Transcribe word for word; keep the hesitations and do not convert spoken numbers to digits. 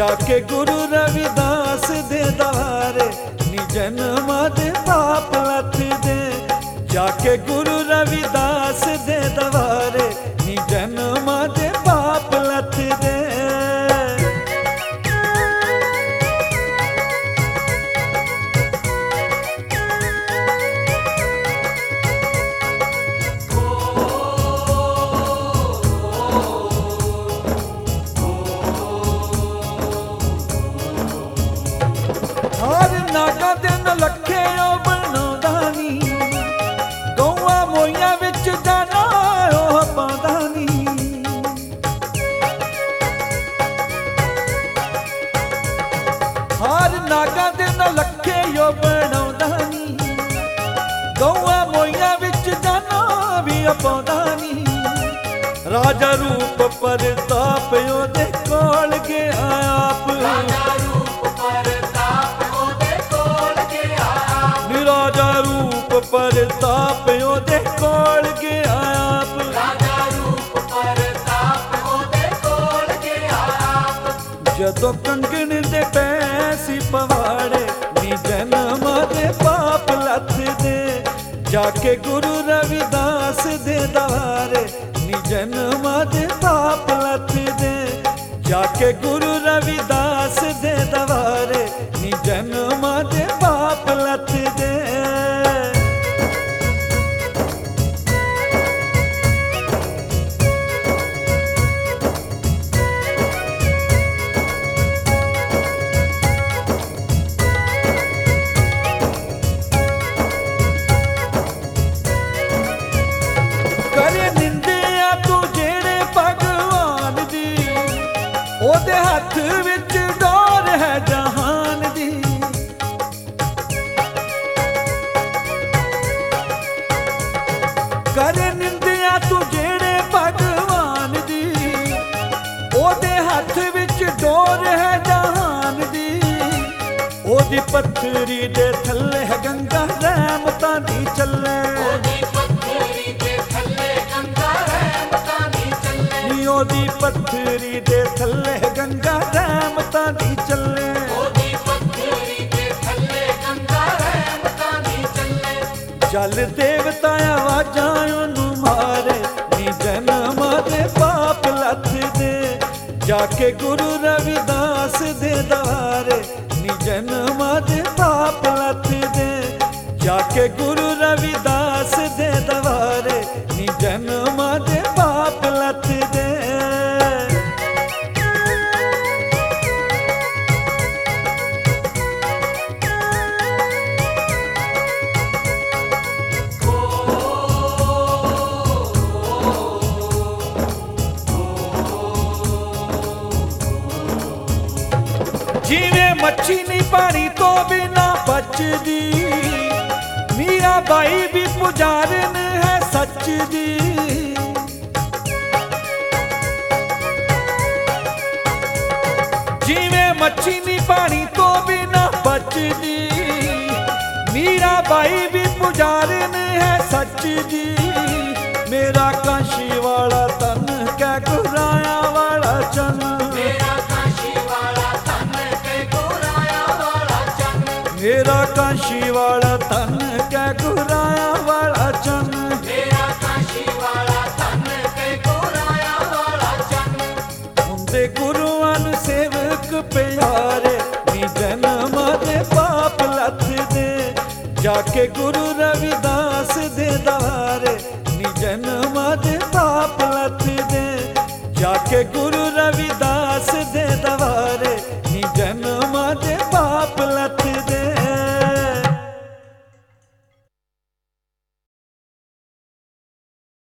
जाके गुरु रविदास दे द्वारे नी जन्म दे पाप लथ दे। जाके गुरु रविदास दे द्वारे नी जन्म दे पाप लथ दे। हर नागा दिन लखे बनाउंदा नी, गौआ मोइयां विच जाना ओह पांदा नी। हर नागा दिन लखे बनाउंदा नी, गौआ मोइयां विच जाना भी पांदा नी। राजा रूप प्रताप ओहदे कोल गया आप, राजा रूप प्रताप ओहदे कोल गया आप। राजा रूप प्रताप ओहदे कोल गया आप, राजा रूप प्रताप ओहदे कोल गया आप। जदों कंगन दे पैसी पवाड़े नी जन्म दे पाप लथ दे। जाके गुरु रविदास दे द्वारे नी जन्म दे पाप लथ दे। जाके गुरु रविदास दे द्वारे नी जन्म दे पाप लथ दे। करे निंदिया तू जेड़े भगवान दी, ओदे हथ विच डोर है जहान दी। करे निंदिया तू जेड़े भगवान दी, ओदे हथ विच डोर है जहान दी। ओदी पत्थरी दे थल्ले है गंगा रहमतां दी चले, ओदी पत्थरी दे थल्ले गंगा रहमतां दी चले। ओदी पत्थरी दे थल्ले गंगा रहमतां दी चले, ओदी पत्थरी दे थल्ले गंगा रहमतां दी चले। जल देवता आवाजां ओनू मारे नी जन्म दे पाप लथ दे। जाके गुरु रविदास दे द्वारे नी जन्म दे पाप लथ दे। जाके गुरु रविदास दे द्वारे नी जन्म दे पाप लथ दे। जिवें मच्छी नहीं पानी तो बिना बचदी, मीरा बाई भी पुजारन है सच दी। जिवें मच्छी नहीं पानी तो बिना बचदी, मीरा बाई भी पुजारन है सच दी। मेरा काशी वाला तन कै गुराया वाला चन, मेरा काशी वाला तन कै गुराया वाला चन। मेरा काशी वाला तन कै गुराया वाला चन, मेरा काशी वाला तन कै गुराया वाला चन। हुंदे गुरुआं नूं सेवक प्यारे नी जन्म दे पाप लथ दे। जाके गुरु रविदास दे द्वारे नी जन्म दे पाप लथ दे। जाके गुरु रविदास